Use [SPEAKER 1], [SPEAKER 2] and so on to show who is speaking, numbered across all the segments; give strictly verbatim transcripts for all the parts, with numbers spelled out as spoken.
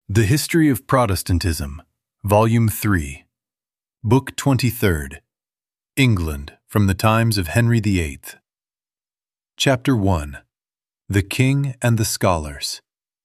[SPEAKER 1] The History of Protestantism, Volume three, Book twenty-third, England from the Times of Henry the Eighth. Chapter one, The King and the Scholars.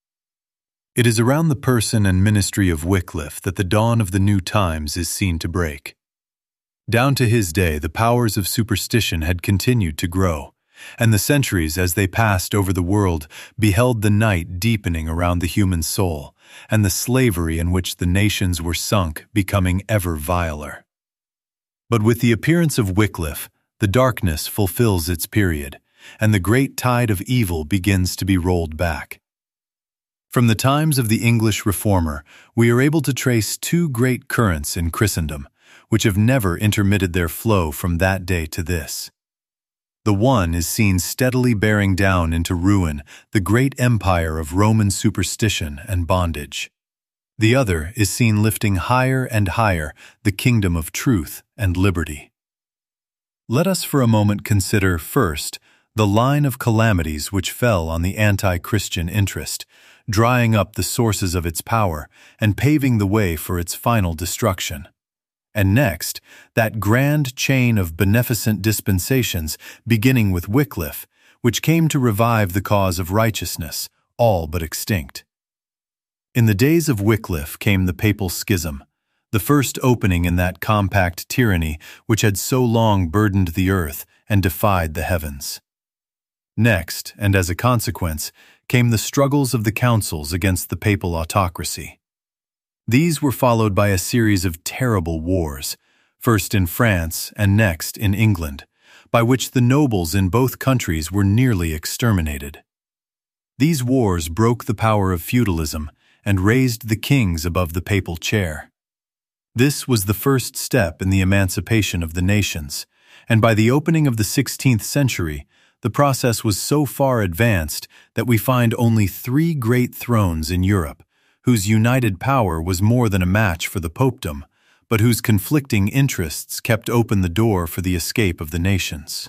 [SPEAKER 1] It is around the person and ministry of Wycliffe that the dawn of the new times is seen to break. Down to his day, the powers of superstition had continued to grow, and the centuries as they passed over the world beheld the night deepening around the human soul, and the slavery in which the nations were sunk becoming ever viler. But with the appearance of Wycliffe, the darkness fulfills its period, and the great tide of evil begins to be rolled back. From the times of the English Reformer, we are able to trace two great currents in Christendom, which have never intermitted their flow from that day to this. The one is seen steadily bearing down into ruin the great empire of Roman superstition and bondage. The other is seen lifting higher and higher the kingdom of truth and liberty. Let us for a moment consider, first, the line of calamities which fell on the anti-Christian interest, drying up the sources of its power and paving the way for its final destruction. And next, that grand chain of beneficent dispensations, beginning with Wycliffe, which came to revive the cause of righteousness, all but extinct. In the days of Wycliffe came the papal schism, the first opening in that compact tyranny which had so long burdened the earth and defied the heavens. Next, and as a consequence, came the struggles of the councils against the papal autocracy. These were followed by a series of terrible wars, first in France and next in England, by which the nobles in both countries were nearly exterminated. These wars broke the power of feudalism and raised the kings above the papal chair. This was the first step in the emancipation of the nations, and by the opening of the sixteenth century, the process was so far advanced that we find only three great thrones in Europe, whose united power was more than a match for the popedom, but whose conflicting interests kept open the door for the escape of the nations.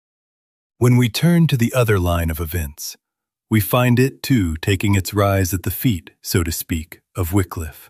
[SPEAKER 1] When we turn to the other line of events, we find it, too, taking its rise at the feet, so to speak, of Wycliffe.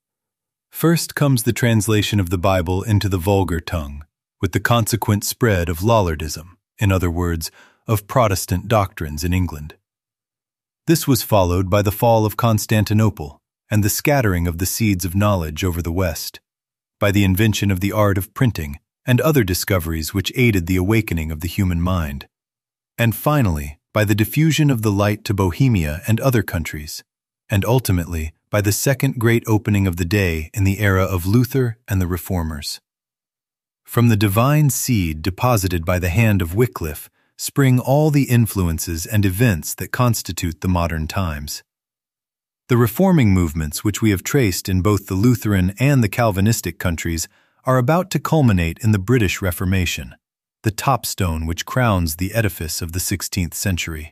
[SPEAKER 1] First comes the translation of the Bible into the vulgar tongue, with the consequent spread of Lollardism, in other words, of Protestant doctrines in England. This was followed by the fall of Constantinople and the scattering of the seeds of knowledge over the West, by the invention of the art of printing and other discoveries which aided the awakening of the human mind, and finally by the diffusion of the light to Bohemia and other countries, and ultimately by the second great opening of the day in the era of Luther and the Reformers. From the divine seed deposited by the hand of Wycliffe spring all the influences and events that constitute the modern times. The reforming movements which we have traced in both the Lutheran and the Calvinistic countries are about to culminate in the British Reformation, the topstone which crowns the edifice of the sixteenth century.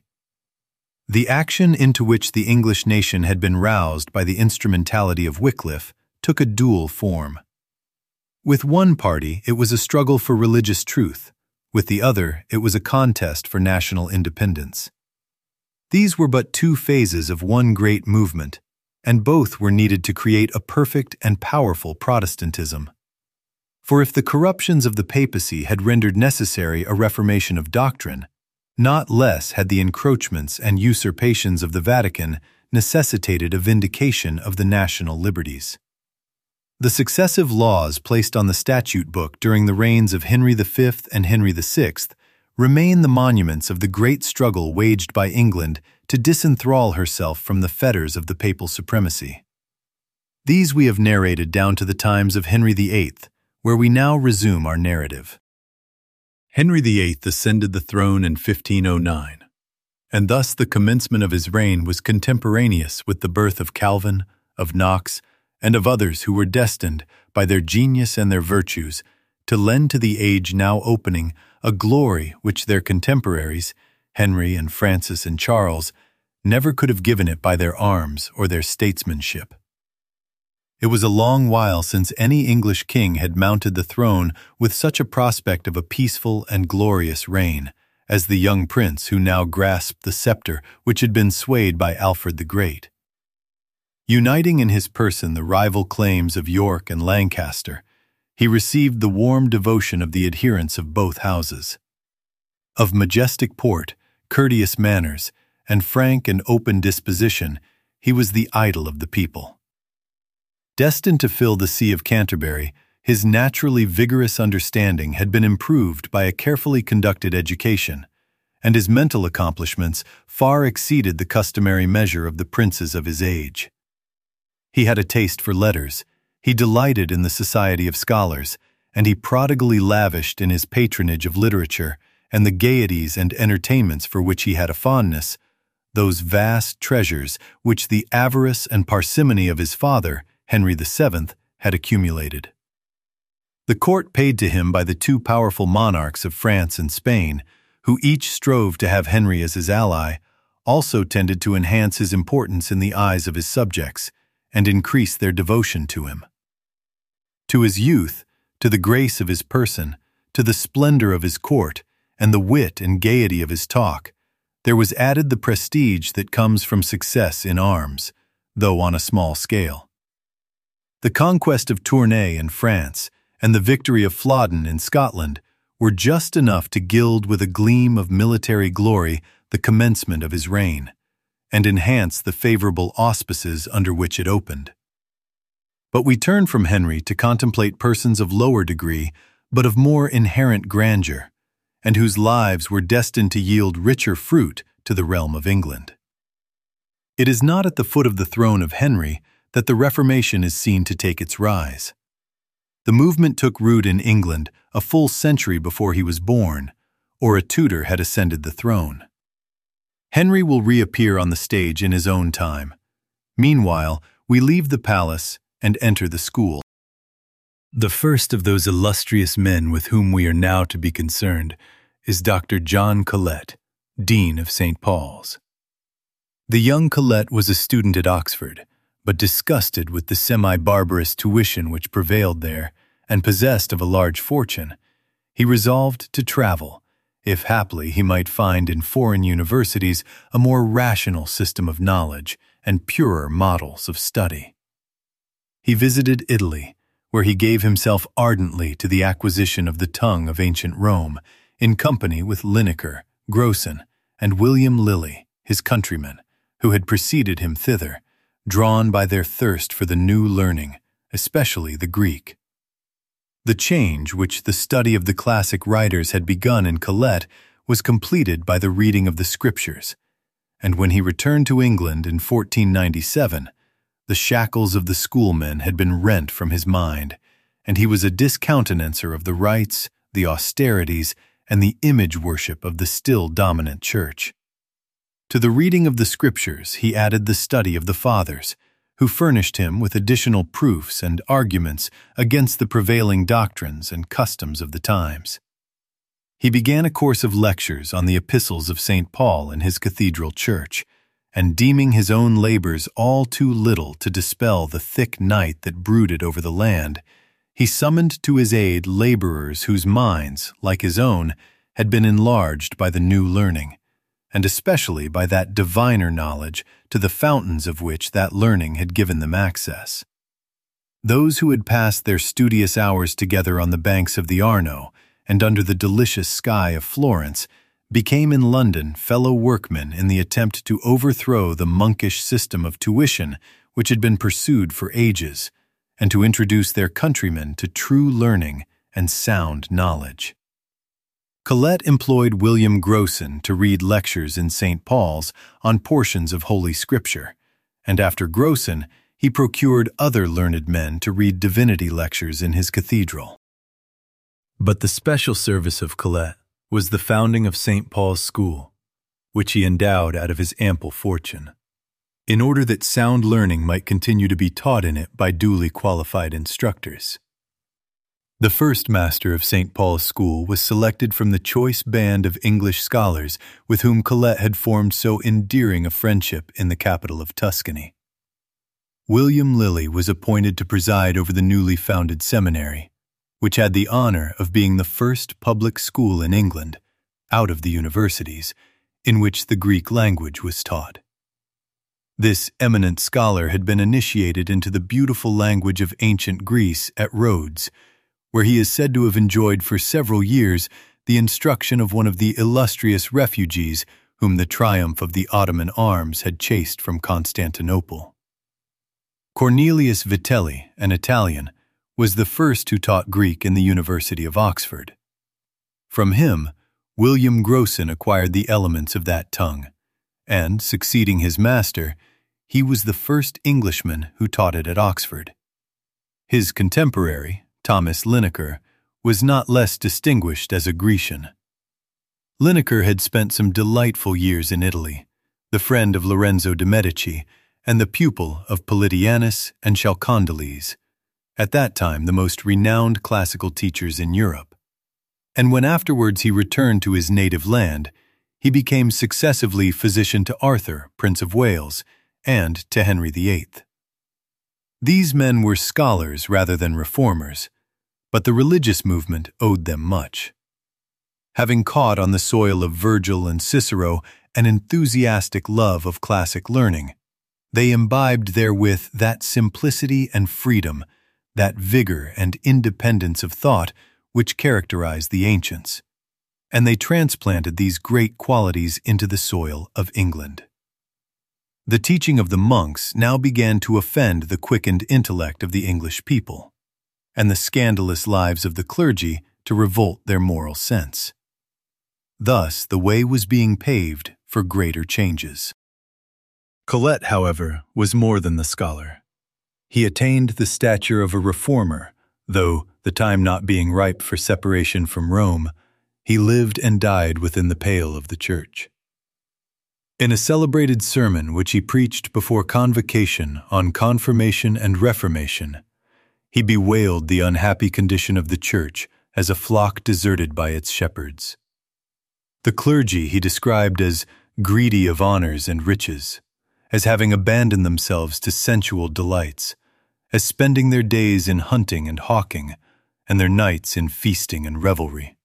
[SPEAKER 1] The action into which the English nation had been roused by the instrumentality of Wycliffe took a dual form. With one party, it was a struggle for religious truth. With the other, it was a contest for national independence. These were but two phases of one great movement, and both were needed to create a perfect and powerful Protestantism. For if the corruptions of the papacy had rendered necessary a reformation of doctrine, not less had the encroachments and usurpations of the Vatican necessitated a vindication of the national liberties. The successive laws placed on the statute book during the reigns of Henry the Fifth and Henry the Sixth remain the monuments of the great struggle waged by England to disenthrall herself from the fetters of the papal supremacy. These we have narrated down to the times of Henry the Eighth, where we now resume our narrative. Henry the Eighth ascended the throne in fifteen oh nine, and thus the commencement of his reign was contemporaneous with the birth of Calvin, of Knox, and of others who were destined, by their genius and their virtues, to lend to the age now opening a glory which their contemporaries, Henry and Francis and Charles, never could have given it by their arms or their statesmanship. It was a long while since any English king had mounted the throne with such a prospect of a peaceful and glorious reign as the young prince who now grasped the scepter which had been swayed by Alfred the Great. Uniting in his person the rival claims of York and Lancaster, he received the warm devotion of the adherents of both houses. Of majestic port, courteous manners, and frank and open disposition, he was the idol of the people. Destined to fill the See of Canterbury, his naturally vigorous understanding had been improved by a carefully conducted education, and his mental accomplishments far exceeded the customary measure of the princes of his age. He had a taste for letters, he delighted in the society of scholars, and he prodigally lavished in his patronage of literature and the gaieties and entertainments for which he had a fondness, those vast treasures which the avarice and parsimony of his father, Henry the Seventh, had accumulated. The court paid to him by the two powerful monarchs of France and Spain, who each strove to have Henry as his ally, also tended to enhance his importance in the eyes of his subjects and increase their devotion to him. To his youth, to the grace of his person, to the splendor of his court, and the wit and gaiety of his talk, there was added the prestige that comes from success in arms, though on a small scale. The conquest of Tournai in France and the victory of Flodden in Scotland were just enough to gild with a gleam of military glory the commencement of his reign, and enhance the favorable auspices under which it opened. But we turn from Henry to contemplate persons of lower degree, but of more inherent grandeur, and whose lives were destined to yield richer fruit to the realm of England. It is not at the foot of the throne of Henry that the Reformation is seen to take its rise. The movement took root in England a full century before he was born, or a Tudor had ascended the throne. Henry will reappear on the stage in his own time. Meanwhile, we leave the palace and enter the school. The first of those illustrious men with whom we are now to be concerned is Doctor John Colet, Dean of Saint Paul's. The young Colet was a student at Oxford, but disgusted with the semi-barbarous tuition which prevailed there, and possessed of a large fortune, he resolved to travel, if haply he might find in foreign universities a more rational system of knowledge and purer models of study. He visited Italy, where he gave himself ardently to the acquisition of the tongue of ancient Rome, in company with Linacre, Grocyn, and William Lilly, his countrymen, who had preceded him thither, drawn by their thirst for the new learning, especially the Greek. The change which the study of the classic writers had begun in Colet was completed by the reading of the Scriptures, and when he returned to England in fourteen ninety-seven, the shackles of the schoolmen had been rent from his mind, and he was a discountenancer of the rites, the austerities, and the image worship of the still dominant church. To the reading of the Scriptures he added the study of the Fathers, who furnished him with additional proofs and arguments against the prevailing doctrines and customs of the times. He began a course of lectures on the epistles of Saint Paul in his cathedral church, and deeming his own labors all too little to dispel the thick night that brooded over the land, he summoned to his aid laborers whose minds, like his own, had been enlarged by the new learning, and especially by that diviner knowledge to the fountains of which that learning had given them access. Those who had passed their studious hours together on the banks of the Arno and under the delicious sky of Florence became in London fellow workmen in the attempt to overthrow the monkish system of tuition which had been pursued for ages, and to introduce their countrymen to true learning and sound knowledge. Colet employed William Grocyn to read lectures in Saint Paul's on portions of Holy Scripture, and after Grocyn, he procured other learned men to read divinity lectures in his cathedral. But the special service of Colet was the founding of Saint Paul's School, which he endowed out of his ample fortune, in order that sound learning might continue to be taught in it by duly qualified instructors. The first master of Saint Paul's School was selected from the choice band of English scholars with whom Colet had formed so endearing a friendship in the capital of Tuscany. William Lilly was appointed to preside over the newly founded seminary, which had the honor of being the first public school in England, out of the universities, in which the Greek language was taught. This eminent scholar had been initiated into the beautiful language of ancient Greece at Rhodes, where he is said to have enjoyed for several years the instruction of one of the illustrious refugees whom the triumph of the Ottoman arms had chased from Constantinople. Cornelius Vitelli, an Italian, was the first who taught Greek in the University of Oxford. From him, William Grocyn acquired the elements of that tongue, and, succeeding his master, he was the first Englishman who taught it at Oxford. His contemporary, Thomas Linacre, was not less distinguished as a Grecian. Linacre had spent some delightful years in Italy, the friend of Lorenzo de' Medici and the pupil of Politianus and Chalcondyles, at that time the most renowned classical teachers in Europe. And when afterwards he returned to his native land, he became successively physician to Arthur, Prince of Wales, and to Henry the Eighth. These men were scholars rather than reformers, but the religious movement owed them much. Having caught on the soil of Virgil and Cicero an enthusiastic love of classic learning, they imbibed therewith that simplicity and freedom, that vigor and independence of thought which characterized the ancients, and they transplanted these great qualities into the soil of England. The teaching of the monks now began to offend the quickened intellect of the English people, and the scandalous lives of the clergy to revolt their moral sense. Thus the way was being paved for greater changes. Colet, however, was more than the scholar. He attained the stature of a reformer, though, the time not being ripe for separation from Rome, he lived and died within the pale of the Church. In a celebrated sermon which he preached before Convocation on Confirmation and Reformation, he bewailed the unhappy condition of the Church as a flock deserted by its shepherds. The clergy he described as greedy of honors and riches, as having abandoned themselves to sensual delights, as spending their days in hunting and hawking, and their nights in feasting and revelry.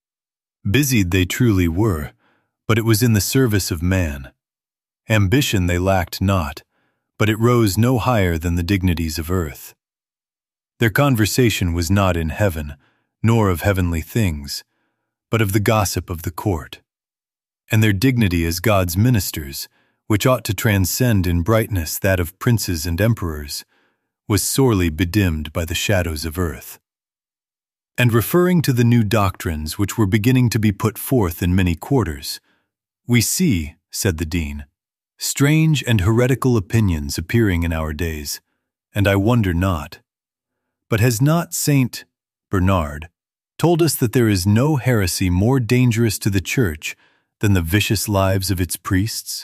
[SPEAKER 1] Busied they truly were, but it was in the service of man. Ambition they lacked not, but it rose no higher than the dignities of earth. Their conversation was not in heaven, nor of heavenly things, but of the gossip of the court. And their dignity as God's ministers, which ought to transcend in brightness that of princes and emperors, was sorely bedimmed by the shadows of earth. And referring to the new doctrines which were beginning to be put forth in many quarters, we see, said the dean, strange and heretical opinions appearing in our days, and I wonder not. But has not Saint Bernard told us that there is no heresy more dangerous to the Church than the vicious lives of its priests?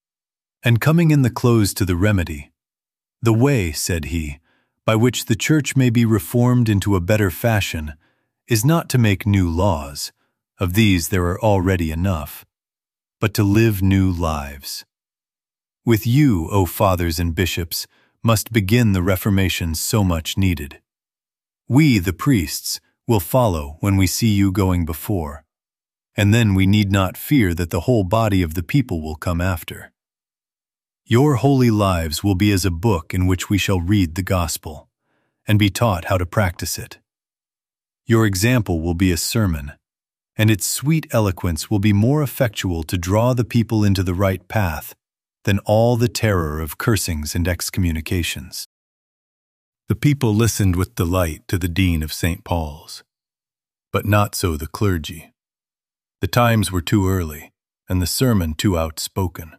[SPEAKER 1] And coming in the close to the remedy, the way, said he, by which the Church may be reformed into a better fashion is not to make new laws, of these there are already enough, but to live new lives. With you, O fathers and bishops, must begin the reformation so much needed. We, the priests, will follow when we see you going before, and then we need not fear that the whole body of the people will come after. Your holy lives will be as a book in which we shall read the gospel, and be taught how to practice it. Your example will be a sermon, and its sweet eloquence will be more effectual to draw the people into the right path than all the terror of cursings and excommunications. The people listened with delight to the Dean of Saint Paul's, but not so the clergy. The times were too early, and the sermon too outspoken.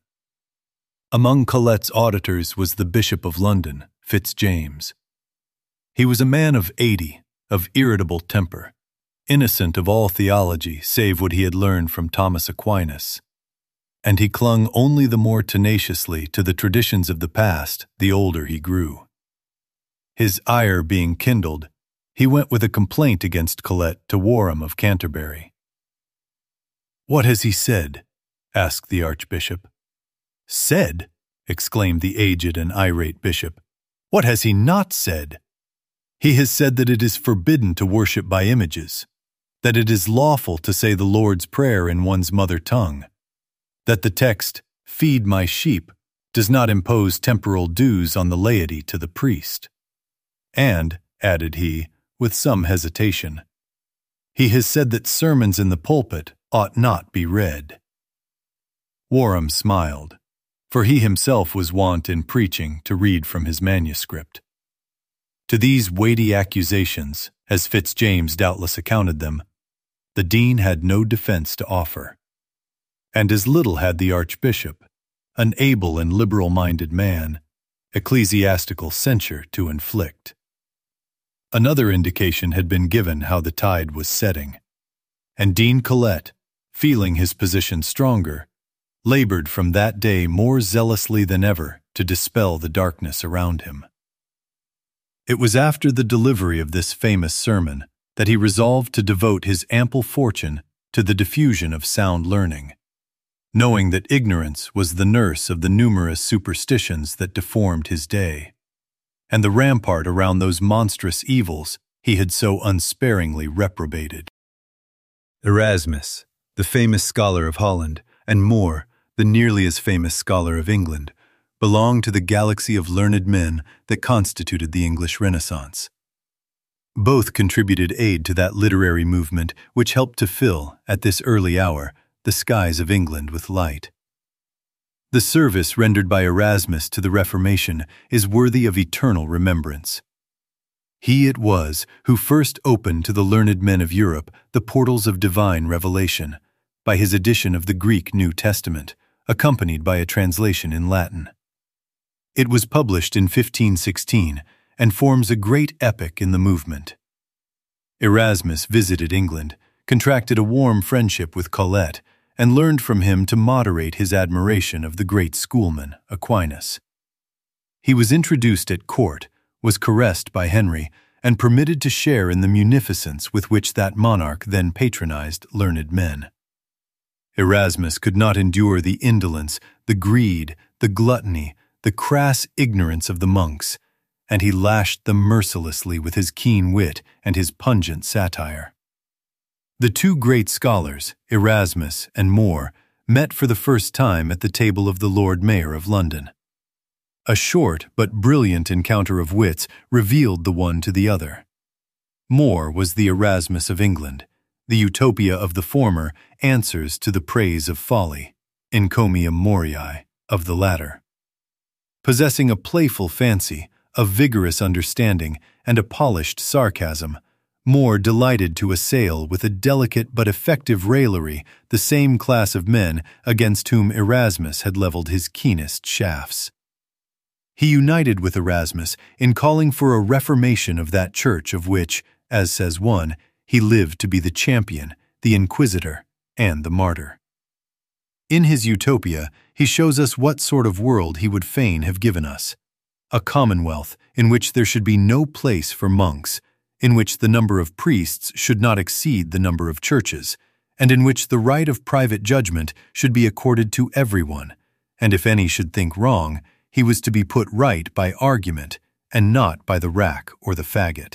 [SPEAKER 1] Among Colet's auditors was the Bishop of London, Fitzjames. He was a man of eighty, of irritable temper, innocent of all theology save what he had learned from Thomas Aquinas, and he clung only the more tenaciously to the traditions of the past the older he grew. His ire being kindled, he went with a complaint against Colet to Warham of Canterbury. "What has he said?" asked the Archbishop. "Said?" exclaimed the aged and irate bishop. "What has he not said? He has said that it is forbidden to worship by images, that it is lawful to say the Lord's Prayer in one's mother tongue, that the text, 'Feed my sheep,' does not impose temporal dues on the laity to the priest. And, added he, with some hesitation, he has said that sermons in the pulpit ought not be read. Warham smiled, for he himself was wont in preaching to read from his manuscript. To these weighty accusations, as Fitzjames doubtless accounted them, the dean had no defense to offer, and as little had the archbishop, an able and liberal-minded man, ecclesiastical censure to inflict. Another indication had been given how the tide was setting, and Dean Colet, feeling his position stronger, labored from that day more zealously than ever to dispel the darkness around him. It was after the delivery of this famous sermon that he resolved to devote his ample fortune to the diffusion of sound learning, knowing that ignorance was the nurse of the numerous superstitions that deformed his day, and the rampart around those monstrous evils he had so unsparingly reprobated. Erasmus, the famous scholar of Holland, and More, the nearly as famous scholar of England, belonged to the galaxy of learned men that constituted the English Renaissance. Both contributed aid to that literary movement which helped to fill, at this early hour, the skies of England with light. The service rendered by Erasmus to the Reformation is worthy of eternal remembrance. He it was who first opened to the learned men of Europe the portals of divine revelation, by his edition of the Greek New Testament, accompanied by a translation in Latin. It was published in fifteen sixteen and forms a great epoch in the movement. Erasmus visited England, contracted a warm friendship with Colet, and learned from him to moderate his admiration of the great schoolman, Aquinas. He was introduced at court, was caressed by Henry, and permitted to share in the munificence with which that monarch then patronized learned men. Erasmus could not endure the indolence, the greed, the gluttony, the crass ignorance of the monks, and he lashed them mercilessly with his keen wit and his pungent satire. The two great scholars, Erasmus and More, met for the first time at the table of the Lord Mayor of London. A short but brilliant encounter of wits revealed the one to the other. More was the Erasmus of England. The utopia of the former answers to the praise of folly, encomium moriae, of the latter. Possessing a playful fancy, a vigorous understanding, and a polished sarcasm, More delighted to assail with a delicate but effective raillery the same class of men against whom Erasmus had leveled his keenest shafts. He united with Erasmus in calling for a reformation of that church of which, as says one, he lived to be the champion, the inquisitor, and the martyr. In his Utopia, he shows us what sort of world he would fain have given us: a commonwealth in which there should be no place for monks, in which the number of priests should not exceed the number of churches, and in which the right of private judgment should be accorded to everyone, and if any should think wrong, he was to be put right by argument, and not by the rack or the faggot.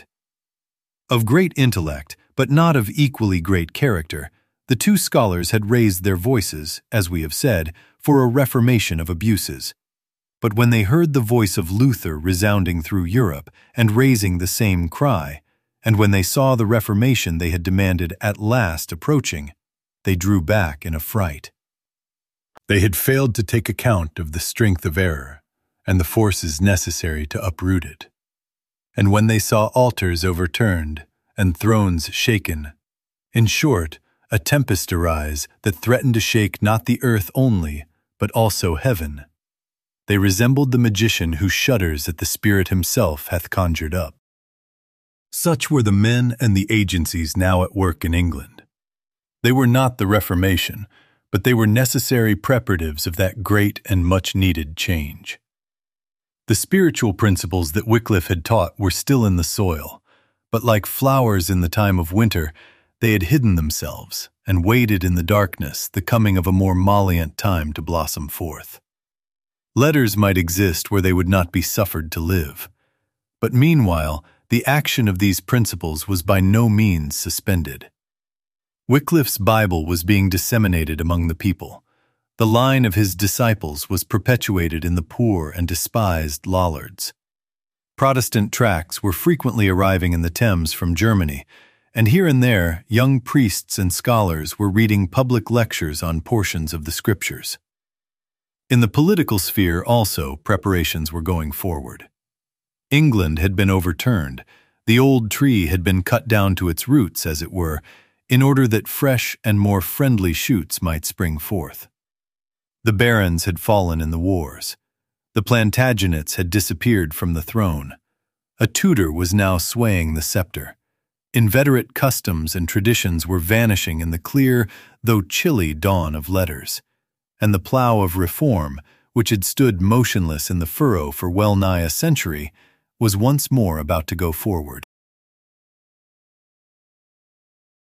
[SPEAKER 1] Of great intellect, but not of equally great character, the two scholars had raised their voices, as we have said, for a reformation of abuses. But when they heard the voice of Luther resounding through Europe and raising the same cry, and when they saw the reformation they had demanded at last approaching, they drew back in affright. They had failed to take account of the strength of error and the forces necessary to uproot it. And when they saw altars overturned and thrones shaken, in short, a tempest arise that threatened to shake not the earth only, but also heaven, they resembled the magician who shudders at the spirit himself hath conjured up. Such were the men and the agencies now at work in England. They were not the Reformation, but they were necessary preparatives of that great and much-needed change. The spiritual principles that Wycliffe had taught were still in the soil, but like flowers in the time of winter, they had hidden themselves and waited in the darkness the coming of a more mollient time to blossom forth. Letters might exist where they would not be suffered to live, but meanwhile the action of these principles was by no means suspended. Wycliffe's Bible was being disseminated among the people, The line of his disciples was perpetuated in the poor and despised Lollards. Protestant tracts were frequently arriving in the Thames from Germany, and here and there young priests and scholars were reading public lectures on portions of the Scriptures. In the political sphere also preparations were going forward. England had been overturned, the old tree had been cut down to its roots, as it were, in order that fresh and more friendly shoots might spring forth. The barons had fallen in the wars. The Plantagenets had disappeared from the throne. A Tudor was now swaying the scepter. Inveterate customs and traditions were vanishing in the clear, though chilly, dawn of letters, and the plough of reform, which had stood motionless in the furrow for well nigh a century, was once more about to go forward.